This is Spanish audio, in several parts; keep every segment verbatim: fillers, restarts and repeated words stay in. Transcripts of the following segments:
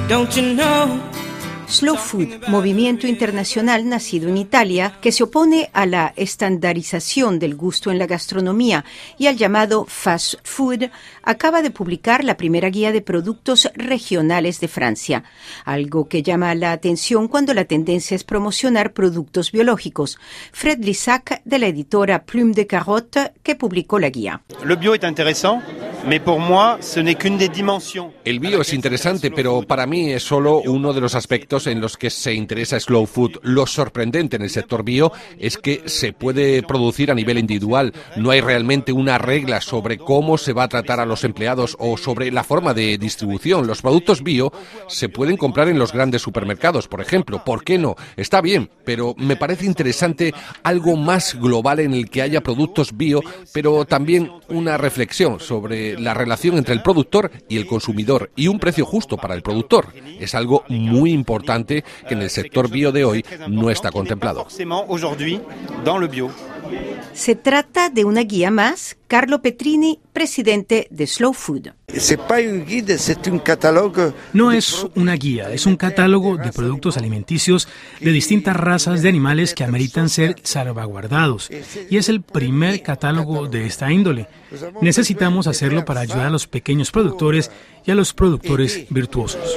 Don't you know? Slow Food, movimiento internacional nacido en Italia que se opone a la estandarización del gusto en la gastronomía y al llamado fast food, acaba de publicar la primera guía de productos regionales de Francia, algo que llama la atención cuando la tendencia es promocionar productos biológicos. Fred Lissac, de la editora Plume de Carotte, que publicó la guía. Le bio es interesante, mais pour moi, ce n'est qu'une des dimensions. El bio es interesante, pero para mí es solo uno de los aspectos en los que se interesa Slow Food. Lo sorprendente en el sector bio es que se puede producir a nivel individual. No hay realmente una regla sobre cómo se va a tratar a los empleados o sobre la forma de distribución. Los productos bio se pueden comprar en los grandes supermercados, por ejemplo. ¿Por qué no? Está bien, pero me parece interesante algo más global en el que haya productos bio, pero también una reflexión sobre la relación entre el productor y el consumidor y un precio justo para el productor. Es algo muy importante que en el sector bio de hoy no está contemplado. Se trata de una guía más. Carlo Petrini, presidente de Slow Food. No es una guía, es un catálogo de productos alimenticios de distintas razas de animales que ameritan ser salvaguardados. Y es el primer catálogo de esta índole. Necesitamos hacerlo para ayudar a los pequeños productores y a los productores virtuosos.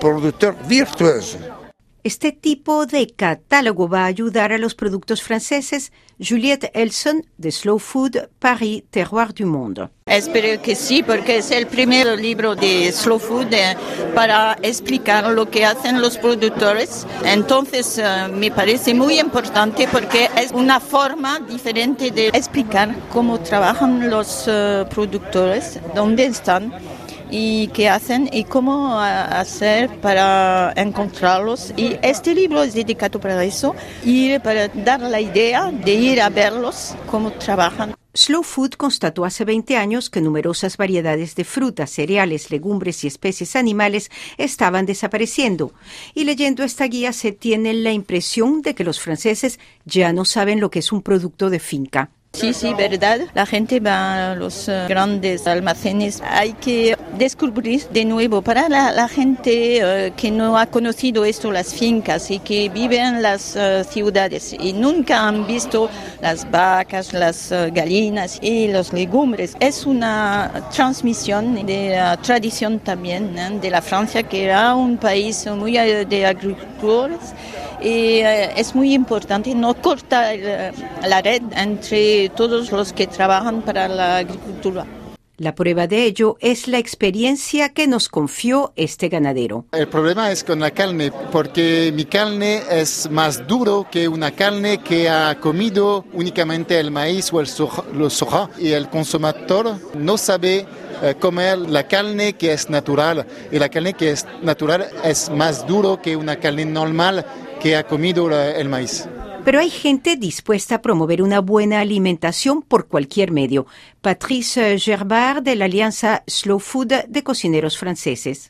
Este tipo de catálogo va a ayudar a los productos franceses. Juliette Elson, de Slow Food, Paris, Terroir du Monde. Espero que sí, porque es el primer libro de Slow Food eh, para explicar lo que hacen los productores. Entonces, eh, me parece muy importante porque es una forma diferente de explicar cómo trabajan los uh, productores, dónde están y qué hacen y cómo hacer para encontrarlos. Y este libro es dedicado para eso y para dar la idea de ir a verlos, cómo trabajan. Slow Food constató hace veinte años que numerosas variedades de frutas, cereales, legumbres y especies animales estaban desapareciendo. Y leyendo esta guía se tiene la impresión de que los franceses ya no saben lo que es un producto de finca. Sí, sí, verdad. La gente va a los uh, grandes almacenes. Hay que descubrir de nuevo para la, la gente uh, que no ha conocido esto, las fincas y que vive en las uh, ciudades y nunca han visto las vacas, las uh, gallinas y los legumbres. Es una transmisión de la tradición también ¿eh? de la Francia, que era un país muy uh, de agricultores. Y eh, es muy importante no cortar el, la red entre todos los que trabajan para la agricultura. La prueba de ello es la experiencia que nos confió este ganadero. El problema es con la carne, porque mi carne es más duro que una carne que ha comido únicamente el maíz o el soja, los soja, y el consumidor no sabe eh, comer la carne que es natural, y la carne que es natural es más duro que una carne normal que ha comido el maíz. Pero hay gente dispuesta a promover una buena alimentación por cualquier medio. Patrice Gerbard, de la Alianza Slow Food de cocineros franceses.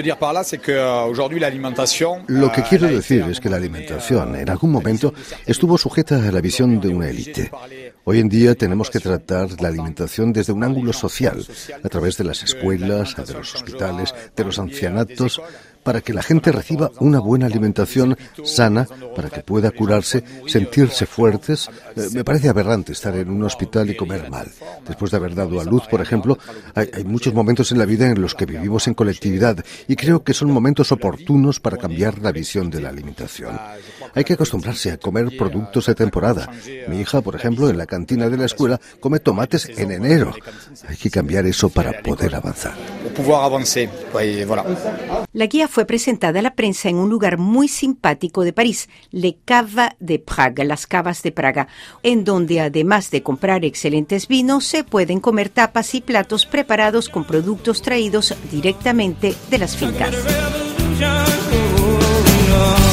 Lo que quiero decir es que la alimentación en algún momento estuvo sujeta a la visión de una élite. Hoy en día tenemos que tratar la alimentación desde un ángulo social, a través de las escuelas, de los hospitales, de los ancianatos, para que la gente reciba una buena alimentación sana, para que pueda curarse, sentirse fuertes. Eh, me parece aberrante estar en un hospital y comer mal. Después de haber dado a luz, por ejemplo, hay, hay muchos momentos en la vida en los que vivimos en colectividad y creo que son momentos oportunos para cambiar la visión de la alimentación. Hay que acostumbrarse a comer productos de temporada. Mi hija, por ejemplo, en la cantina de la escuela come tomates en enero. Hay que cambiar eso para poder avanzar. La guía fue presentada a la prensa en un lugar muy simpático de París, Les Caves de Praga, las Cavas de Praga, en donde además de comprar excelentes vinos, se pueden comer tapas y platos preparados con productos traídos directamente de las fincas.